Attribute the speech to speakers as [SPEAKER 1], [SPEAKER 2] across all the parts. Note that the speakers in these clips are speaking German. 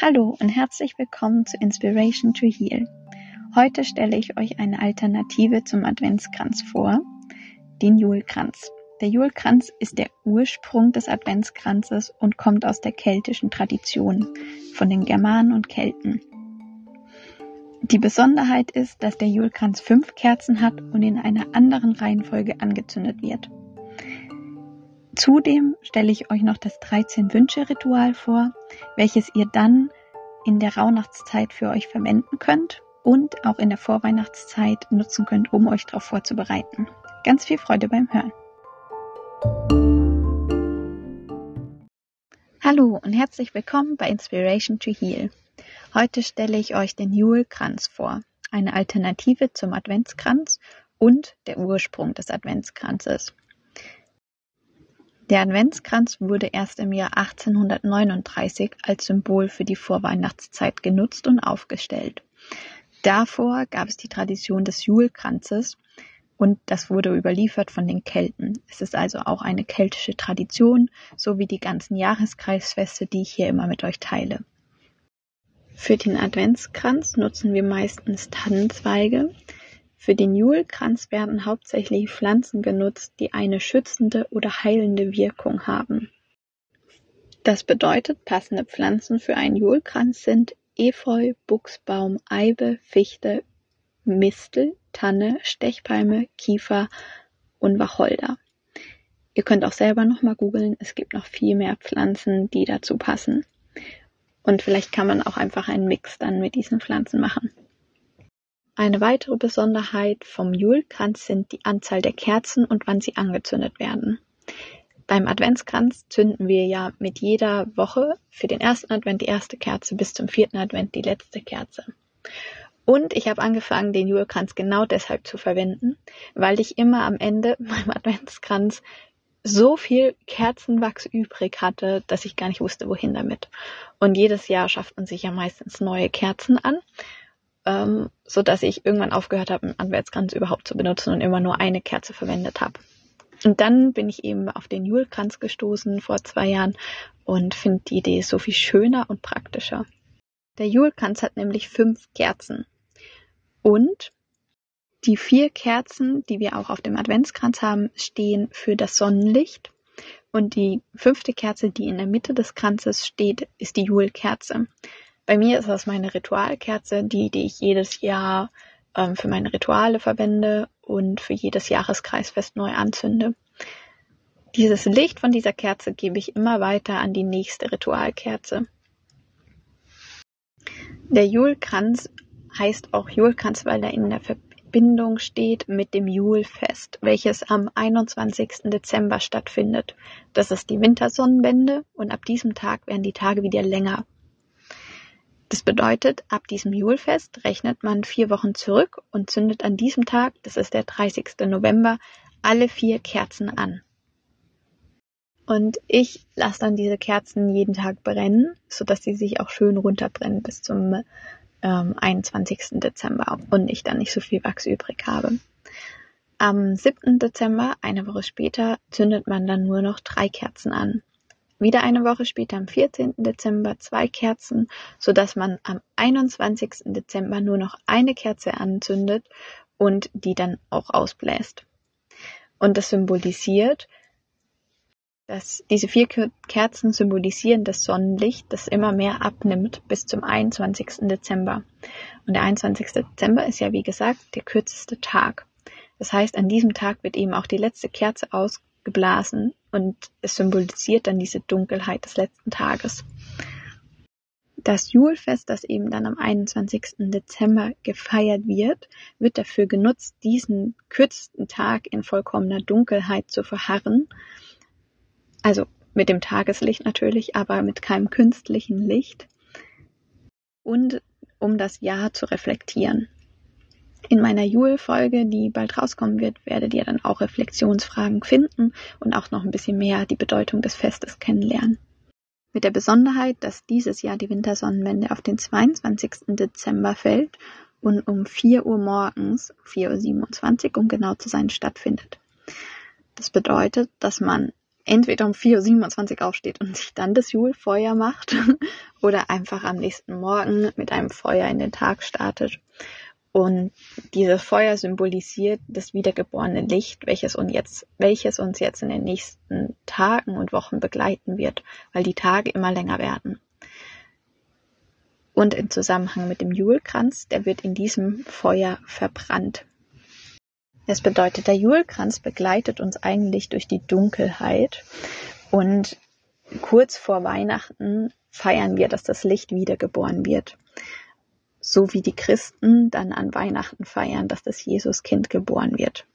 [SPEAKER 1] Hallo und herzlich willkommen zu Inspiration to Heal. Heute stelle ich euch eine Alternative zum Adventskranz vor, den Julkranz. Der Julkranz ist der Ursprung des Adventskranzes und kommt aus der keltischen Tradition, von den Germanen und Kelten. Die Besonderheit ist, dass der Julkranz 5 Kerzen hat und in einer anderen Reihenfolge angezündet wird. Zudem stelle ich euch noch das 13-Wünsche-Ritual vor, welches ihr dann in der Rauhnachtszeit für euch verwenden könnt und auch in der Vorweihnachtszeit nutzen könnt, um euch darauf vorzubereiten. Ganz viel Freude beim Hören. Hallo und herzlich willkommen bei Inspiration to Heal. Heute stelle ich euch den Julkranz vor, eine Alternative zum Adventskranz und der Ursprung des Adventskranzes. Der Adventskranz wurde erst im Jahr 1839 als Symbol für die Vorweihnachtszeit genutzt und aufgestellt. Davor gab es die Tradition des Julkranzes und das wurde überliefert von den Kelten. Es ist also auch eine keltische Tradition, so wie die ganzen Jahreskreisfeste, die ich hier immer mit euch teile. Für den Adventskranz nutzen wir meistens Tannenzweige. Für den Julkranz werden hauptsächlich Pflanzen genutzt, die eine schützende oder heilende Wirkung haben. Das bedeutet, passende Pflanzen für einen Julkranz sind Efeu, Buchsbaum, Eibe, Fichte, Mistel, Tanne, Stechpalme, Kiefer und Wacholder. Ihr könnt auch selber nochmal googeln, es gibt noch viel mehr Pflanzen, die dazu passen. Und vielleicht kann man auch einfach einen Mix dann mit diesen Pflanzen machen. Eine weitere Besonderheit vom Julkranz sind die Anzahl der Kerzen und wann sie angezündet werden. Beim Adventskranz zünden wir ja mit jeder Woche für den ersten Advent die erste Kerze bis zum 4. Advent die letzte Kerze. Und ich habe angefangen, den Julkranz genau deshalb zu verwenden, weil ich immer am Ende beim Adventskranz so viel Kerzenwachs übrig hatte, dass ich gar nicht wusste, wohin damit. Und jedes Jahr schafft man sich ja meistens neue Kerzen an, so dass ich irgendwann aufgehört habe, einen Adventskranz überhaupt zu benutzen und immer nur eine Kerze verwendet habe. Und dann bin ich eben auf den Julkranz gestoßen vor 2 Jahren und finde die Idee so viel schöner und praktischer. Der Julkranz hat nämlich 5 Kerzen und die 4 Kerzen, die wir auch auf dem Adventskranz haben, stehen für das Sonnenlicht und die 5. Kerze, die in der Mitte des Kranzes steht, ist die Julkerze. Bei mir ist das meine Ritualkerze, die ich jedes Jahr für meine Rituale verwende und für jedes Jahreskreisfest neu anzünde. Dieses Licht von dieser Kerze gebe ich immer weiter an die nächste Ritualkerze. Der Julkranz heißt auch Julkranz, weil er in der Verbindung steht mit dem Julfest, welches am 21. Dezember stattfindet. Das ist die Wintersonnenwende und ab diesem Tag werden die Tage wieder länger. Das bedeutet, ab diesem Julfest rechnet man 4 Wochen zurück und zündet an diesem Tag, das ist der 30. November, alle 4 Kerzen an. Und ich lasse dann diese Kerzen jeden Tag brennen, sodass sie sich auch schön runterbrennen bis zum 21. Dezember und ich dann nicht so viel Wachs übrig habe. Am 7. Dezember, eine Woche später, zündet man dann nur noch 3 Kerzen an. Wieder eine Woche später, am 14. Dezember, 2 Kerzen, sodass man am 21. Dezember nur noch eine Kerze anzündet und die dann auch ausbläst. Und das symbolisiert, dass diese 4 Kerzen symbolisieren das Sonnenlicht, das immer mehr abnimmt bis zum 21. Dezember. Und der 21. Dezember ist ja, wie gesagt, der kürzeste Tag. Das heißt, an diesem Tag wird eben auch die letzte Kerze ausgeblasen und es symbolisiert dann diese Dunkelheit des letzten Tages. Das Julfest, das eben dann am 21. Dezember gefeiert wird dafür genutzt, diesen kürzesten Tag in vollkommener Dunkelheit zu verharren. Also mit dem Tageslicht natürlich, aber mit keinem künstlichen Licht. Und um das Jahr zu reflektieren. In meiner Jule-Folge, die bald rauskommen wird, werdet ihr dann auch Reflexionsfragen finden und auch noch ein bisschen mehr die Bedeutung des Festes kennenlernen. Mit der Besonderheit, dass dieses Jahr die Wintersonnenwende auf den 22. Dezember fällt und um 4 Uhr morgens, 4:27 Uhr, um genau zu sein, stattfindet. Das bedeutet, dass man entweder um 4:27 Uhr aufsteht und sich dann das Julfeuer macht oder einfach am nächsten Morgen mit einem Feuer in den Tag startet. Und dieses Feuer symbolisiert das wiedergeborene Licht, welches uns jetzt in den nächsten Tagen und Wochen begleiten wird, weil die Tage immer länger werden. Und im Zusammenhang mit dem Julkranz, der wird in diesem Feuer verbrannt. Das bedeutet, der Julkranz begleitet uns eigentlich durch die Dunkelheit und kurz vor Weihnachten feiern wir, dass das Licht wiedergeboren wird. So wie die Christen dann an Weihnachten feiern, dass das Jesuskind geboren wird.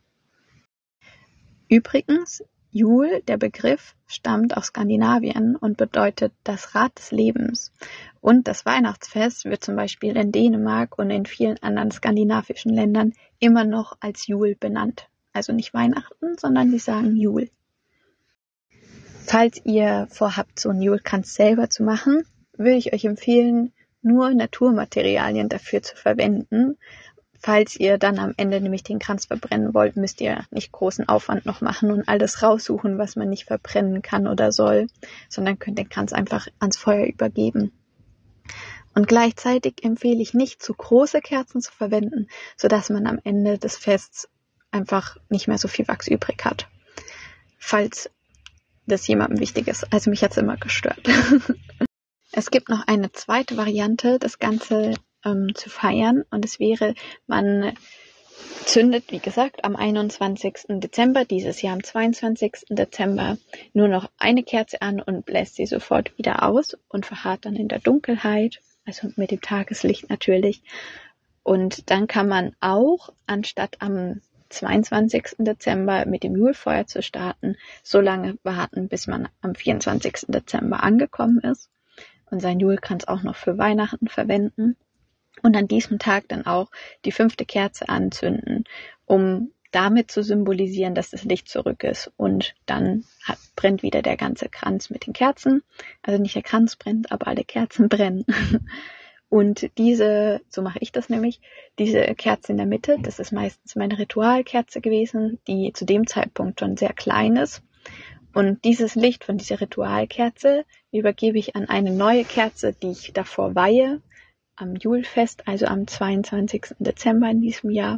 [SPEAKER 1] Übrigens, Jul, der Begriff, stammt aus Skandinavien und bedeutet das Rad des Lebens. Und das Weihnachtsfest wird zum Beispiel in Dänemark und in vielen anderen skandinavischen Ländern immer noch als Jul benannt. Also nicht Weihnachten, sondern die sagen Jul. Falls ihr vorhabt, so einen Julkranz selber zu machen, würde ich euch empfehlen, nur Naturmaterialien dafür zu verwenden. Falls ihr dann am Ende nämlich den Kranz verbrennen wollt, müsst ihr nicht großen Aufwand noch machen und alles raussuchen, was man nicht verbrennen kann oder soll, sondern könnt den Kranz einfach ans Feuer übergeben. Und gleichzeitig empfehle ich nicht, zu große Kerzen zu verwenden, sodass man am Ende des Fests einfach nicht mehr so viel Wachs übrig hat. Falls das jemandem wichtig ist. Also mich hat es immer gestört. Es gibt noch eine zweite Variante, das Ganze zu feiern. Und es wäre, man zündet, wie gesagt, am 21. Dezember, dieses Jahr am 22. Dezember, nur noch eine Kerze an und bläst sie sofort wieder aus und verharrt dann in der Dunkelheit, also mit dem Tageslicht natürlich. Und dann kann man auch, anstatt am 22. Dezember mit dem Julfeuer zu starten, so lange warten, bis man am 24. Dezember angekommen ist und seinen Julkranz auch noch für Weihnachten verwenden und an diesem Tag dann auch die 5. Kerze anzünden, um damit zu symbolisieren, dass das Licht zurück ist, und dann brennt wieder der ganze Kranz mit den Kerzen, also nicht der Kranz brennt, aber alle Kerzen brennen. Und so mache ich das nämlich, diese Kerze in der Mitte, das ist meistens meine Ritualkerze gewesen, die zu dem Zeitpunkt schon sehr klein ist. Und dieses Licht von dieser Ritualkerze übergebe ich an eine neue Kerze, die ich davor weihe, am Julfest, also am 22. Dezember in diesem Jahr.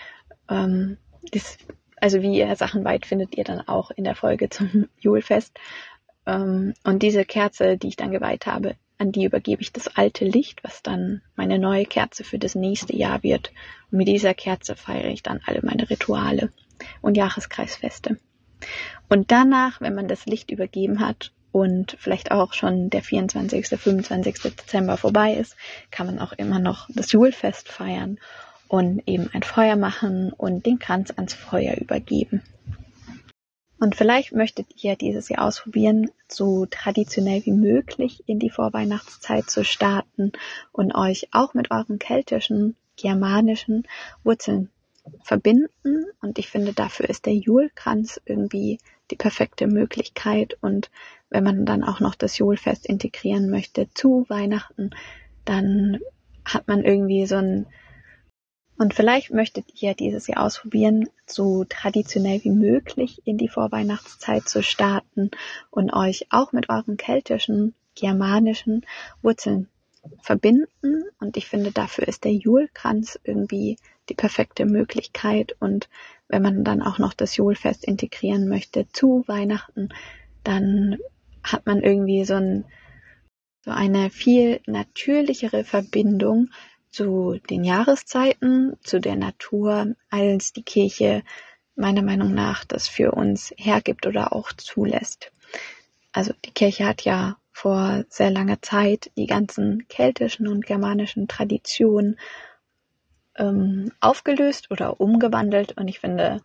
[SPEAKER 1] Also wie ihr Sachen weiht, findet ihr dann auch in der Folge zum Julfest. Und diese Kerze, die ich dann geweiht habe, an die übergebe ich das alte Licht, was dann meine neue Kerze für das nächste Jahr wird. Und mit dieser Kerze feiere ich dann alle meine Rituale und Jahreskreisfeste. Und danach, wenn man das Licht übergeben hat und vielleicht auch schon der 24., 25. Dezember vorbei ist, kann man auch immer noch das Julfest feiern und eben ein Feuer machen und den Kranz ans Feuer übergeben. Und vielleicht möchtet ihr dieses Jahr ausprobieren, so traditionell wie möglich in die Vorweihnachtszeit zu starten und euch auch mit euren keltischen, germanischen Wurzeln verbinden. Und ich finde, dafür ist der Julkranz irgendwie die perfekte Möglichkeit. Und wenn man dann auch noch das Julfest integrieren möchte zu Weihnachten, dann hat man irgendwie und vielleicht möchtet ihr dieses Jahr ausprobieren, so traditionell wie möglich in die Vorweihnachtszeit zu starten und euch auch mit euren keltischen, germanischen Wurzeln verbinden. Und ich finde, dafür ist der Julkranz irgendwie die perfekte Möglichkeit. Und wenn man dann auch noch das Julfest integrieren möchte zu Weihnachten, dann hat man irgendwie so eine viel natürlichere Verbindung zu den Jahreszeiten, zu der Natur, als die Kirche meiner Meinung nach das für uns hergibt oder auch zulässt. Also die Kirche hat ja vor sehr langer Zeit die ganzen keltischen und germanischen Traditionen aufgelöst oder umgewandelt, und ich finde,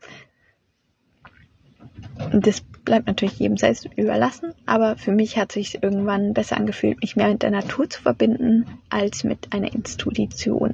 [SPEAKER 1] das bleibt natürlich jedem selbst überlassen, aber für mich hat es sich irgendwann besser angefühlt, mich mehr mit der Natur zu verbinden, als mit einer Institution.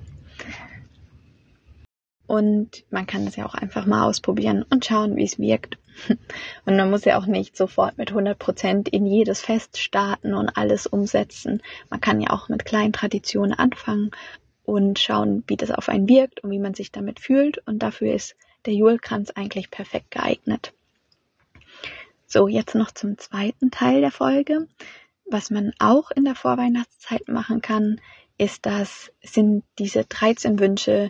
[SPEAKER 1] Und man kann das ja auch einfach mal ausprobieren und schauen, wie es wirkt. Und man muss ja auch nicht sofort mit 100% in jedes Fest starten und alles umsetzen. Man kann ja auch mit kleinen Traditionen anfangen und schauen, wie das auf einen wirkt und wie man sich damit fühlt. Und dafür ist der Julkranz eigentlich perfekt geeignet. So, jetzt noch zum zweiten Teil der Folge. Was man auch in der Vorweihnachtszeit machen kann, sind diese 13 Wünsche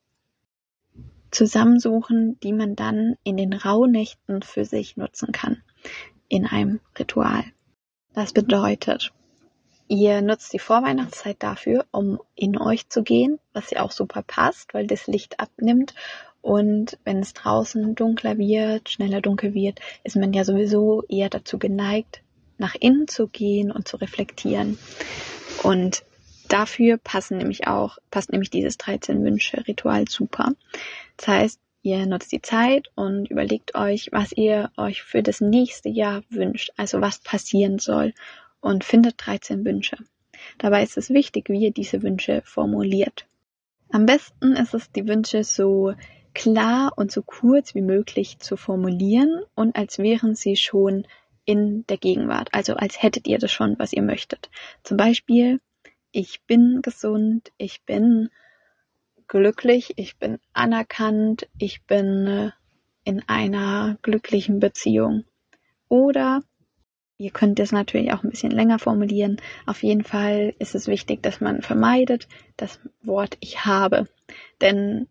[SPEAKER 1] zusammensuchen, die man dann in den Rauhnächten für sich nutzen kann, in einem Ritual. Das bedeutet, ihr nutzt die Vorweihnachtszeit dafür, um in euch zu gehen, was ja auch super passt, weil das Licht abnimmt. Und wenn es draußen dunkler wird, schneller dunkel wird, ist man ja sowieso eher dazu geneigt, nach innen zu gehen und zu reflektieren. Und dafür passt nämlich dieses 13-Wünsche-Ritual super. Das heißt, ihr nutzt die Zeit und überlegt euch, was ihr euch für das nächste Jahr wünscht, also was passieren soll, und findet 13 Wünsche. Dabei ist es wichtig, wie ihr diese Wünsche formuliert. Am besten ist es, die Wünsche so klar und so kurz wie möglich zu formulieren und als wären sie schon in der Gegenwart, also als hättet ihr das schon, was ihr möchtet. Zum Beispiel, ich bin gesund, ich bin glücklich, ich bin anerkannt, ich bin in einer glücklichen Beziehung. Oder ihr könnt es natürlich auch ein bisschen länger formulieren. Auf jeden Fall ist es wichtig, dass man vermeidet das Wort ich habe. Denn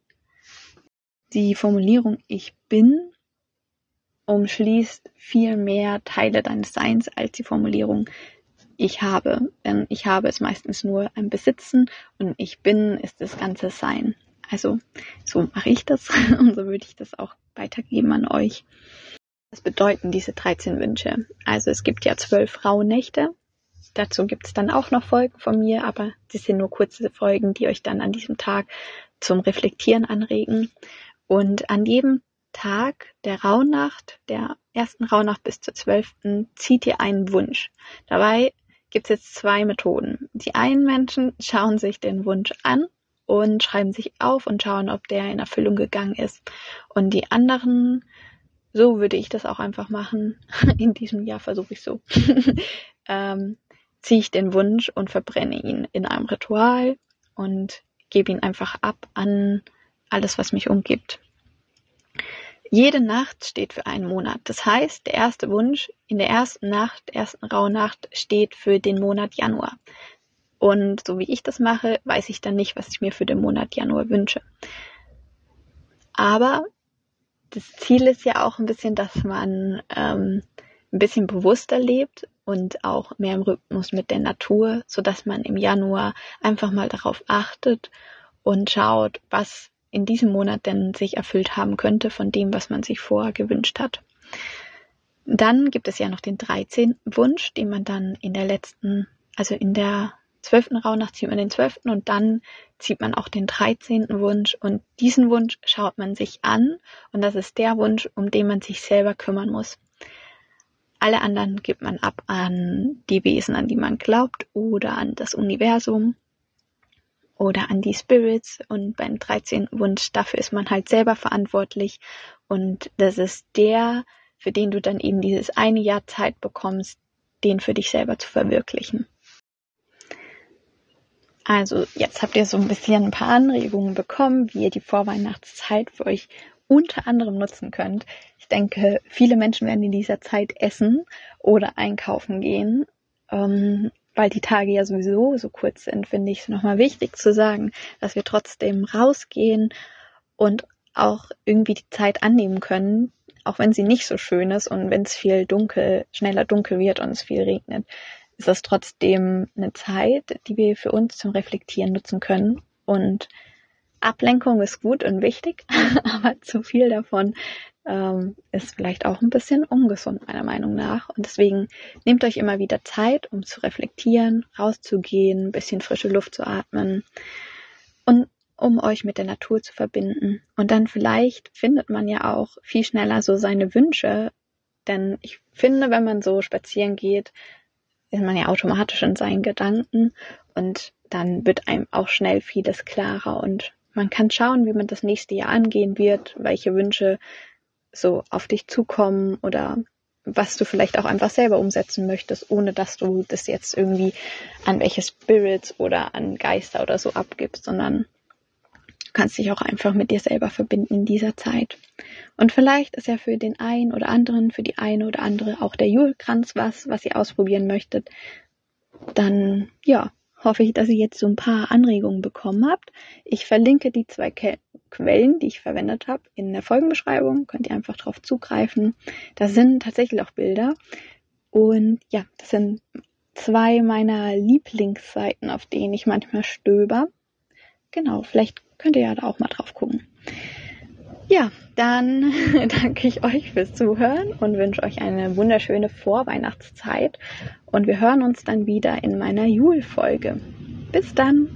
[SPEAKER 1] die Formulierung ich bin umschließt viel mehr Teile deines Seins als die Formulierung ich habe. Denn ich habe ist meistens nur ein Besitzen und ich bin ist das ganze Sein. Also so mache ich das und so würde ich das auch weitergeben an euch. Was bedeuten diese 13 Wünsche? Also es gibt ja 12 Rauhnächte. Dazu gibt es dann auch noch Folgen von mir, aber das sind nur kurze Folgen, die euch dann an diesem Tag zum Reflektieren anregen. Und an jedem Tag der Rauhnacht, der ersten Rauhnacht bis zur 12. zieht ihr einen Wunsch. Dabei gibt es jetzt 2 Methoden. Die einen Menschen schauen sich den Wunsch an und schreiben sich auf und schauen, ob der in Erfüllung gegangen ist. Und die anderen, so würde ich das auch einfach machen, in diesem Jahr versuche ich so, ziehe ich den Wunsch und verbrenne ihn in einem Ritual und gebe ihn einfach ab an alles, was mich umgibt. Jede Nacht steht für einen Monat. Das heißt, der erste Wunsch in der ersten Rauhnacht steht für den Monat Januar. Und so wie ich das mache, weiß ich dann nicht, was ich mir für den Monat Januar wünsche. Aber das Ziel ist ja auch ein bisschen, dass man ein bisschen bewusster lebt und auch mehr im Rhythmus mit der Natur, sodass man im Januar einfach mal darauf achtet und schaut, was in diesem Monat denn sich erfüllt haben könnte von dem, was man sich vorher gewünscht hat. Dann gibt es ja noch den 13. Wunsch, den man dann in der 12. Rauhnacht zieht man den 12. und dann zieht man auch den 13. Wunsch und diesen Wunsch schaut man sich an und das ist der Wunsch, um den man sich selber kümmern muss. Alle anderen gibt man ab an die Wesen, an die man glaubt oder an das Universum oder an die Spirits und beim 13. Wunsch, dafür ist man halt selber verantwortlich und das ist der, für den du dann eben dieses eine Jahr Zeit bekommst, den für dich selber zu verwirklichen. Also jetzt habt ihr so ein bisschen ein paar Anregungen bekommen, wie ihr die Vorweihnachtszeit für euch unter anderem nutzen könnt. Ich denke, viele Menschen werden in dieser Zeit essen oder einkaufen gehen, weil die Tage ja sowieso so kurz sind, finde ich es nochmal wichtig zu sagen, dass wir trotzdem rausgehen und auch irgendwie die Zeit annehmen können, auch wenn sie nicht so schön ist und wenn es schneller dunkel wird und es viel regnet, ist das trotzdem eine Zeit, die wir für uns zum Reflektieren nutzen können. Und Ablenkung ist gut und wichtig, aber zu viel davon ist vielleicht auch ein bisschen ungesund, meiner Meinung nach. Und deswegen nehmt euch immer wieder Zeit, um zu reflektieren, rauszugehen, ein bisschen frische Luft zu atmen und um euch mit der Natur zu verbinden. Und dann vielleicht findet man ja auch viel schneller so seine Wünsche. Denn ich finde, wenn man so spazieren geht, ist man ja automatisch in seinen Gedanken und dann wird einem auch schnell vieles klarer und man kann schauen, wie man das nächste Jahr angehen wird, welche Wünsche so auf dich zukommen oder was du vielleicht auch einfach selber umsetzen möchtest, ohne dass du das jetzt irgendwie an welche Spirits oder an Geister oder so abgibst, sondern du kannst dich auch einfach mit dir selber verbinden in dieser Zeit. Und vielleicht ist ja für den einen oder anderen, für die eine oder andere auch der Julekranz was ihr ausprobieren möchtet. Dann, ja, hoffe ich, dass ihr jetzt so ein paar Anregungen bekommen habt. Ich verlinke die 2 Quellen, die ich verwendet habe, in der Folgenbeschreibung. Könnt ihr einfach drauf zugreifen. Da sind tatsächlich auch Bilder. Und ja, das sind 2 meiner Lieblingsseiten, auf denen ich manchmal stöber. Genau, vielleicht könnt ihr ja da auch mal drauf gucken. Ja, dann danke ich euch fürs Zuhören und wünsche euch eine wunderschöne Vorweihnachtszeit. Und wir hören uns dann wieder in meiner Julfolge. Bis dann!